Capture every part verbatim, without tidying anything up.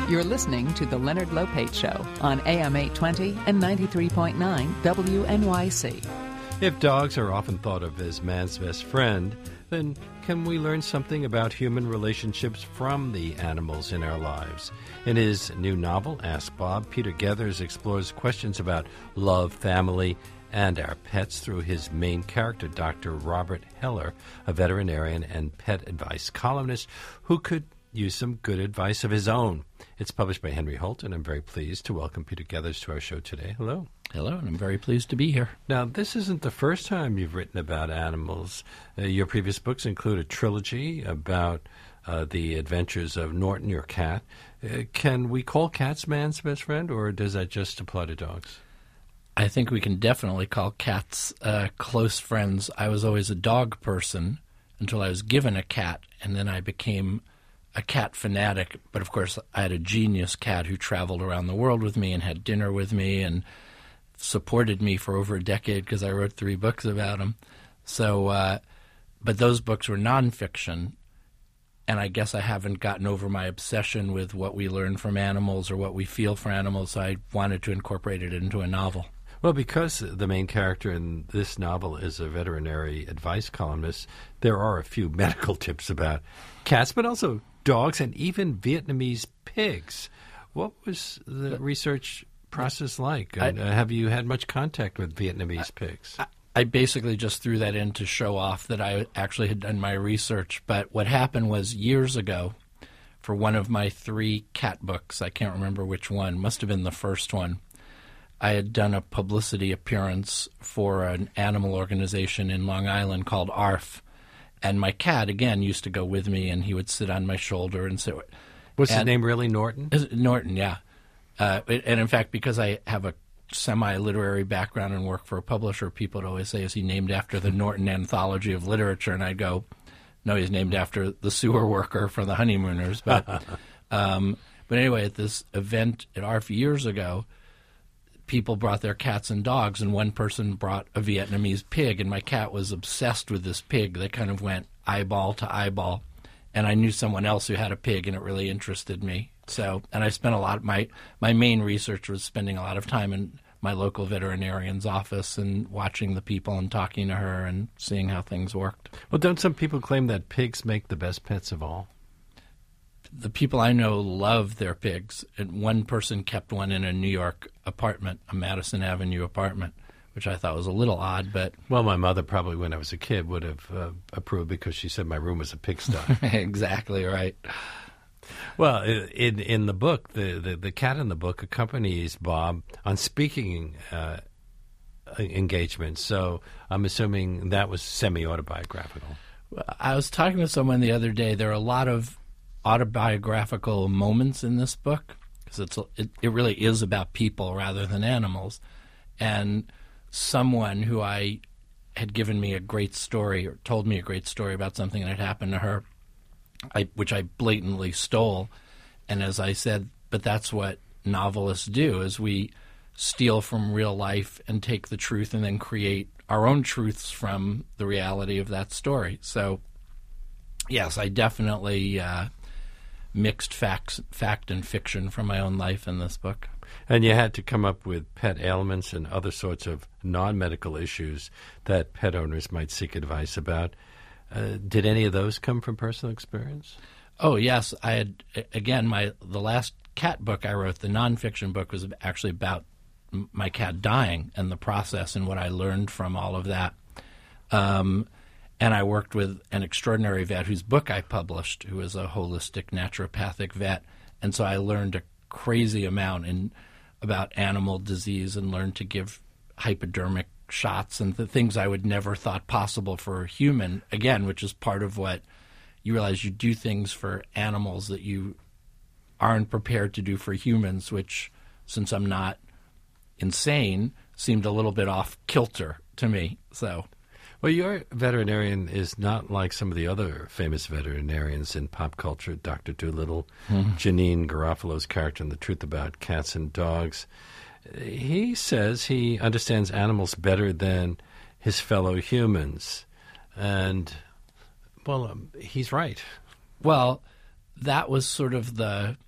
You're listening to The Leonard Lopate Show on A M eight twenty and ninety-three point nine W N Y C. If dogs are often thought of as man's best friend, then can we learn something about human relationships from the animals in our lives? In his new novel, Ask Bob, Peter Gethers explores questions about love, family, and our pets through his main character, Doctor Robert Heller, a veterinarian and pet advice columnist who could use some good advice of his own. It's published by Henry Holt, and I'm very pleased to welcome Peter Gethers to our show today. Hello. Hello, and I'm very pleased to be here. Now, this isn't the first time you've written about animals. Uh, your previous books include a trilogy about uh, the adventures of Norton, your cat. Uh, can we call cats man's best friend, or does that just apply to dogs? I think we can definitely call cats uh, close friends. I was always a dog person until I was given a cat, and then I became a cat fanatic. But, of course, I had a genius cat who traveled around the world with me and had dinner with me and supported me for over a decade because I wrote three books about him. So, uh, but those books were nonfiction, and I guess I haven't gotten over my obsession with what we learn from animals or what we feel for animals, so I wanted to incorporate it into a novel. Well, because the main character in this novel is a veterinary advice columnist, there are a few medical tips about cats, but also dogs and even Vietnamese pigs. What was the research process like? I, uh, have you had much contact with Vietnamese I, pigs? I, I basically just threw that in to show off that I actually had done my research. But what happened was years ago, for one of my three cat books, I can't remember which one, must have been the first one, I had done a publicity appearance for an animal organization in Long Island called A R F. And my cat, again, used to go with me, and he would sit on my shoulder and sit. Was and, his name really Norton? Norton, yeah. Uh, and in fact, because I have a semi-literary background and work for a publisher, people would always say, is he named after the Norton Anthology of Literature? And I'd go, no, he's named after the sewer worker from the Honeymooners. But, um, but anyway, at this event at A R F years ago, people brought their cats and dogs, and one person brought a Vietnamese pig, and my cat was obsessed with this pig. They kind of went eyeball to eyeball, and I knew someone else who had a pig, and it really interested me. So, and I spent a lot of my, my main research was spending a lot of time in my local veterinarian's office and watching the people and talking to her and seeing how things worked. Well, don't some people claim that pigs make the best pets of all? The people I know love their pigs. And one person kept one in a New York apartment, a Madison Avenue apartment, which I thought was a little odd. But well, my mother probably, when I was a kid, would have uh, approved because she said my room was a pigsty. Exactly right. Well, in in the book, the, the, the cat in the book accompanies Bob on speaking uh, engagements. So I'm assuming that was semi-autobiographical. I was talking to someone the other day. There are a lot of autobiographical moments in this book because it's it, it really is about people rather than animals. And someone who I had given me a great story or told me a great story about something that had happened to her, I, which I blatantly stole. And as I said, but that's what novelists do, is we steal from real life and take the truth and then create our own truths from the reality of that story. So, yes, I definitely uh, mixed facts, fact and fiction from my own life in this book. And you had to come up with pet ailments and other sorts of non-medical issues that pet owners might seek advice about. Uh, did any of those come from personal experience? Oh, yes. I had, again, my the last cat book I wrote, the nonfiction book, was actually about my cat dying and the process and what I learned from all of that. Um, and I worked with an extraordinary vet whose book I published, who is a holistic naturopathic vet. And so I learned a crazy amount in about animal disease and learned to give hypodermic shots and the things I would never thought possible for a human, again, which is part of what you realize you do things for animals that you aren't prepared to do for humans, which, since I'm not insane, seemed a little bit off kilter to me. So, well, your veterinarian is not like some of the other famous veterinarians in pop culture, Doctor Dolittle, mm-hmm. Janine Garofalo's character in The Truth About Cats and Dogs. He says he understands animals better than his fellow humans. And, well, um, he's right. Well, that was sort of the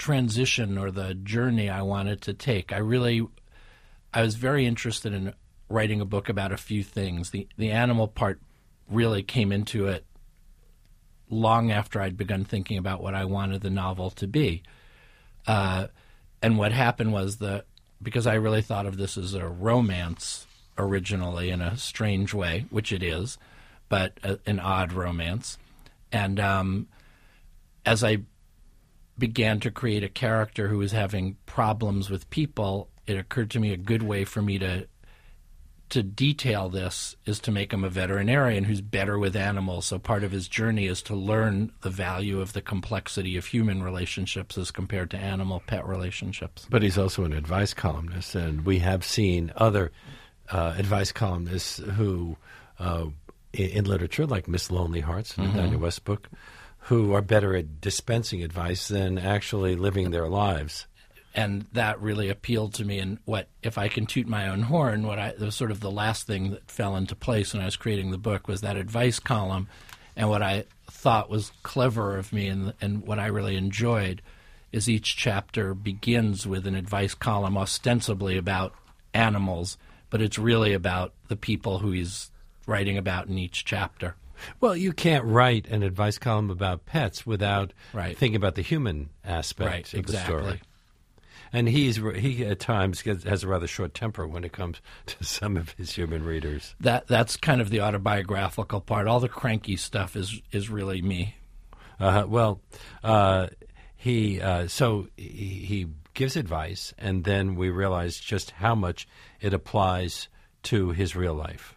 transition or the journey I wanted to take. I really, I was very interested in writing a book about a few things. The the animal part really came into it long after I'd begun thinking about what I wanted the novel to be. Uh, and what happened was the because I really thought of this as a romance originally in a strange way, which it is, but a, an odd romance. And um, as I began to create a character who was having problems with people, it occurred to me a good way for me to to detail this is to make him a veterinarian who's better with animals. So part of his journey is to learn the value of the complexity of human relationships as compared to animal-pet relationships. But he's also an advice columnist, and we have seen other uh, advice columnists who, uh, in, in literature, like Miss Lonely Hearts in the mm-hmm. Daniel West book, who are better at dispensing advice than actually living their lives. And that really appealed to me. And what, if I can toot my own horn, what I, the sort of the last thing that fell into place when I was creating the book was that advice column. And what I thought was clever of me and, and what I really enjoyed is each chapter begins with an advice column ostensibly about animals, but it's really about the people who he's writing about in each chapter. Well, you can't write an advice column about pets without right. thinking about the human aspect right, of exactly. the story. And he's he at times gets, has a rather short temper when it comes to some of his human readers. That that's kind of the autobiographical part. All the cranky stuff is is really me. Uh, well, uh, he uh, so he, he gives advice, and then we realize just how much it applies to his real life.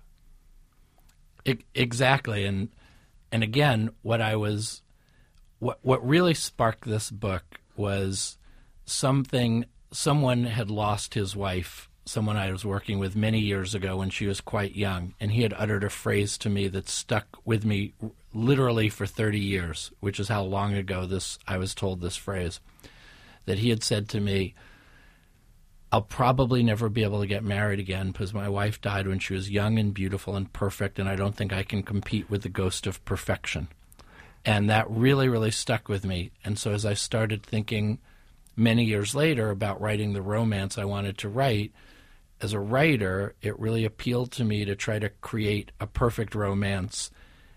It, exactly, and and again, what I was, what what really sparked this book was something. Someone had lost his wife, someone I was working with many years ago when she was quite young, and he had uttered a phrase to me that stuck with me literally for thirty years, which is how long ago this I was told this phrase, that he had said to me, I'll probably never be able to get married again because my wife died when she was young and beautiful and perfect, and I don't think I can compete with the ghost of perfection. And that really, really stuck with me. And so as I started thinking many years later about writing the romance I wanted to write, as a writer, it really appealed to me to try to create a perfect romance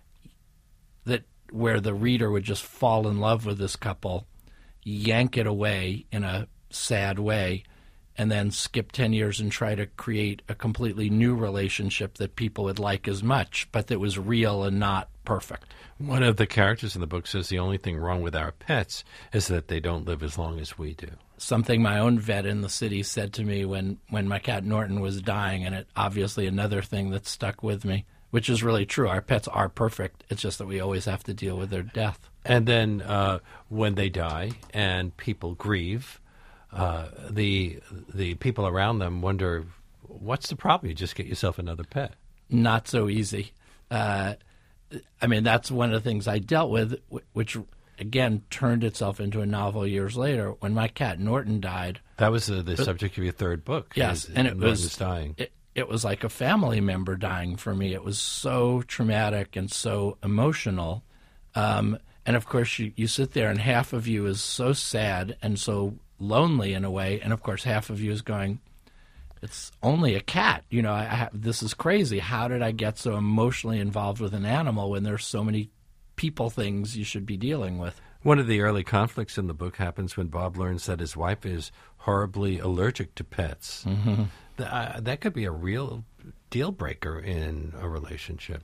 that where the reader would just fall in love with this couple, yank it away in a sad way, and then skip ten years and try to create a completely new relationship that people would like as much, but that was real and not perfect. One of the characters in the book says the only thing wrong with our pets is that they don't live as long as we do. Something my own vet in the city said to me when, when my cat Norton was dying, and it obviously another thing that stuck with me, which is really true. Our pets are perfect. It's just that we always have to deal with their death. And then uh, when they die and people grieve, uh, the the people around them wonder, what's the problem? You just get yourself another pet. Not so easy. Uh, I mean, that's one of the things I dealt with, which, again, turned itself into a novel years later. When my cat Norton died... That was uh, the but, subject of your third book. Yes, is, and it Norton was, was dying. It, it was like a family member dying for me. It was so traumatic and so emotional. Um, and, of course, you, you sit there and half of you is so sad and so lonely in a way, and, of course, half of you is going... It's only a cat. You know, I, I have, this is crazy. How did I get so emotionally involved with an animal when there's so many people things you should be dealing with? One of the early conflicts in the book happens when Bob learns that his wife is horribly allergic to pets. Mm-hmm. Th- uh, that could be a real deal breaker in a relationship.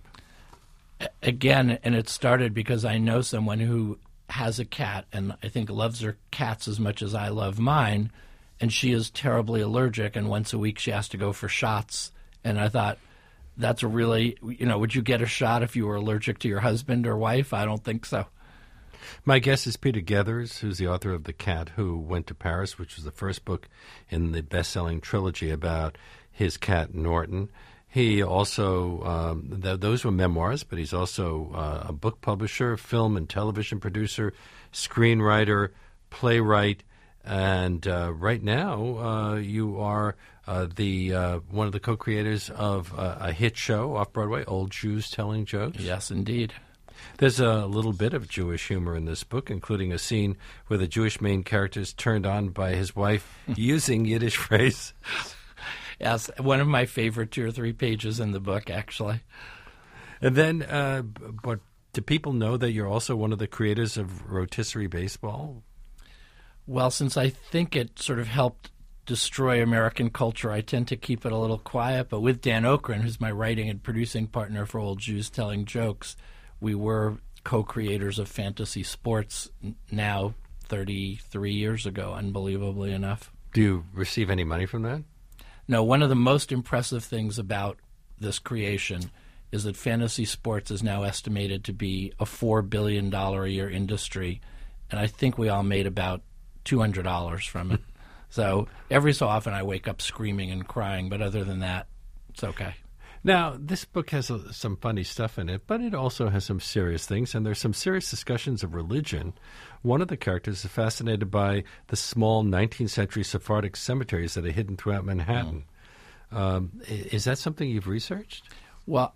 Again, and it started because I know someone who has a cat and I think loves her cats as much as I love mine. And she is terribly allergic, and once a week she has to go for shots. And I thought, that's a really, you know, would you get a shot if you were allergic to your husband or wife? I don't think so. My guest is Peter Gethers, who's the author of The Cat Who Went to Paris, which was the first book in the best-selling trilogy about his cat Norton. He also, um, th- those were memoirs, but he's also uh, a book publisher, film and television producer, screenwriter, playwright. And uh, right now, uh, you are uh, the uh, one of the co-creators of uh, a hit show off Broadway, Old Shoes Telling Jokes. Yes, indeed. There's a little bit of Jewish humor in this book, including a scene where the Jewish main character is turned on by his wife using Yiddish phrase. Yes, one of my favorite two or three pages in the book, actually. And then, uh, but do people know that you're also one of the creators of Rotisserie Baseball? Well, since I think it sort of helped destroy American culture, I tend to keep it a little quiet. But with Dan Okren, who's my writing and producing partner for Old Jews Telling Jokes, we were co-creators of Fantasy Sports now thirty-three years ago, unbelievably enough. Do you receive any money from that? No, one of the most impressive things about this creation is that fantasy sports is now estimated to be a four billion dollars a year industry, and I think we all made about two hundred dollars from it. So every so often I wake up screaming and crying, but other than that, it's okay. Now, this book has uh, some funny stuff in it, but it also has some serious things, and there's some serious discussions of religion. One of the characters is fascinated by the small nineteenth century Sephardic cemeteries that are hidden throughout Manhattan. Mm. Um, is that something you've researched? Well,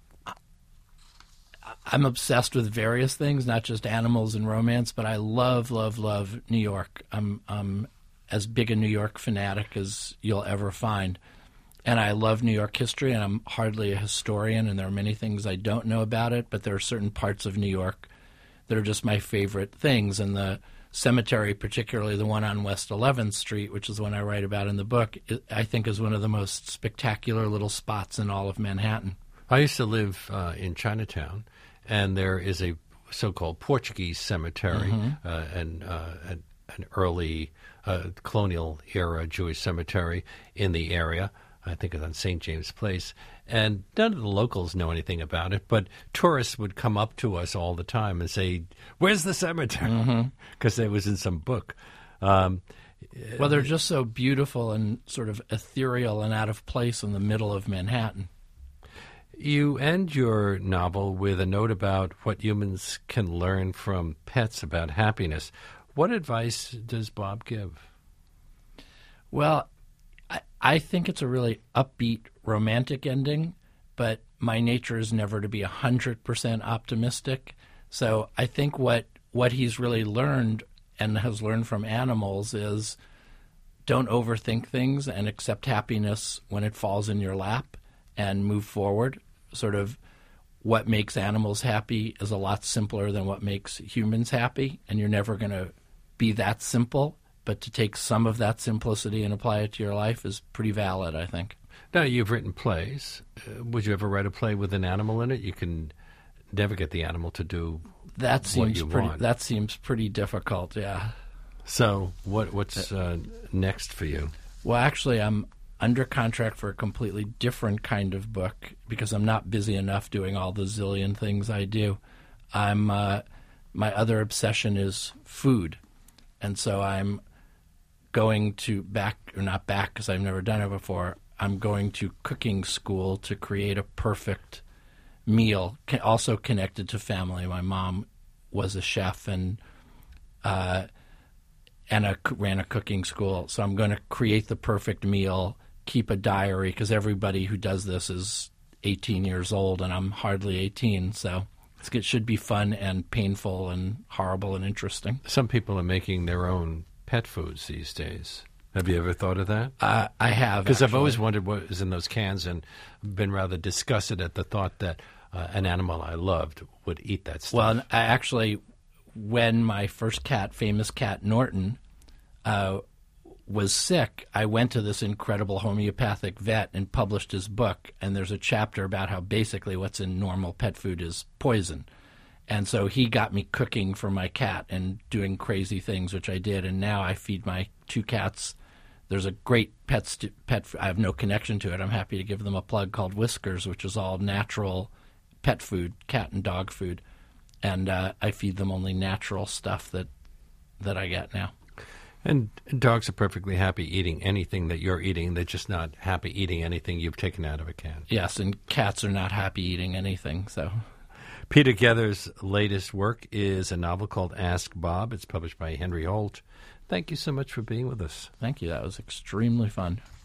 I'm obsessed with various things, not just animals and romance, but I love, love, love New York. I'm, I'm as big a New York fanatic as you'll ever find. And I love New York history, and I'm hardly a historian, and there are many things I don't know about it, but there are certain parts of New York that are just my favorite things. And the cemetery, particularly the one on West eleventh Street, which is the one I write about in the book, I think is one of the most spectacular little spots in all of Manhattan. I used to live uh, in Chinatown, and there is a so-called Portuguese cemetery, mm-hmm. uh, and uh, an, an early uh, colonial-era Jewish cemetery in the area. I think it's on Saint James Place, and none of the locals know anything about it, but tourists would come up to us all the time and say, "Where's the cemetery?" Because mm-hmm. it was in some book. Um, well, they're just so beautiful and sort of ethereal and out of place in the middle of Manhattan. You end your novel with a note about what humans can learn from pets about happiness. What advice does Bob give? Well, I, I think it's a really upbeat, romantic ending, but my nature is never to be one hundred percent optimistic. So I think what, what he's really learned and has learned from animals is don't overthink things and accept happiness when it falls in your lap and move forward. Sort of what makes animals happy is a lot simpler than what makes humans happy, and you're never going to be that simple. But to take some of that simplicity and apply it to your life is pretty valid, I think. Now, you've written plays. Uh, would you ever write a play with an animal in it? You can never get the animal to do that seems what you pretty, want. That seems pretty difficult, yeah. So what what's uh, next for you? Well, actually, I'm under contract for a completely different kind of book because I'm not busy enough doing all the zillion things I do. I'm uh, my other obsession is food, and so I'm going to back, or not back because I've never done it before, I'm going to cooking school to create a perfect meal, also connected to family. My mom was a chef and uh, and a, ran a cooking school, so I'm going to create the perfect meal, keep a diary, because everybody who does this is eighteen years old, and I'm hardly eighteen, so it should be fun and painful and horrible and interesting. Some people are making their own pet foods these days. Have you ever thought of that? Uh, I have. Because I've always wondered what was in those cans and been rather disgusted at the thought that uh, an animal I loved would eat that stuff. Well, I actually, when my first cat, famous cat Norton, uh, was sick, I went to this incredible homeopathic vet and published his book, and there's a chapter about how basically what's in normal pet food is poison. And so he got me cooking for my cat and doing crazy things, which I did. And now I feed my two cats. There's a great pet, st- pet f- I have no connection to it. I'm happy to give them a plug called Whiskers, which is all natural pet food, cat and dog food. And uh, I feed them only natural stuff that that I get now. And dogs are perfectly happy eating anything that you're eating. They're just not happy eating anything you've taken out of a can. Yes, and cats are not happy eating anything, so... Peter Gether's latest work is a novel called Ask Bob. It's published by Henry Holt. Thank you so much for being with us. Thank you. That was extremely fun.